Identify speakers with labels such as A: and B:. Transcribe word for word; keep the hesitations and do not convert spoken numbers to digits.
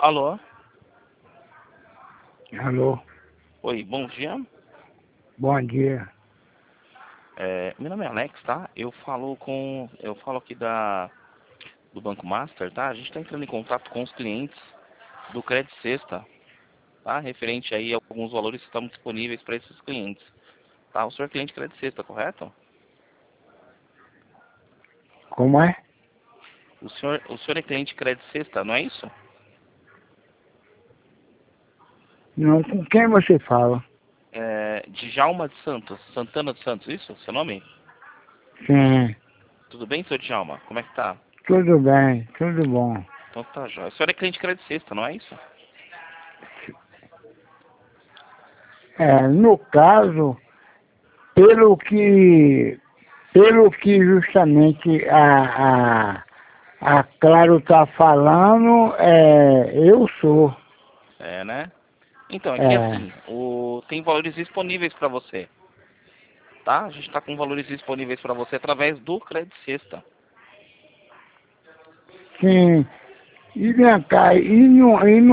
A: Alô?
B: Alô,
A: Oi, bom dia.
B: bom dia.
A: É, meu nome é Alex, tá? Eu falo com, eu falo aqui da do Banco Master, tá? A gente está entrando em contato com os clientes do Crédito Sexta, tá? Referente aí a alguns valores que estão disponíveis para esses clientes, tá? O senhor é cliente Crédito Sexta, correto?
B: Como é?
A: O senhor, o senhor é cliente Crédito Sexta, não é isso?
B: Não, com quem você fala?
A: É, Djalma de Santos, Santana de Santos, isso? Seu nome?
B: Sim,
A: Tudo bem, seu Djalma? Como é que tá?
B: tudo bem, tudo bom.
A: Então tá, jóia. O senhor é cliente Crédito Sexta, não é isso?
B: É, no caso, pelo que, pelo que justamente a, a, a Claro está falando, é, eu sou.
A: É, né? Então, aqui
B: É,
A: assim, o, tem valores disponíveis para você, tá? A gente está com valores disponíveis para você através do Crédito Sexta.
B: sim. E vem cá, e no, e no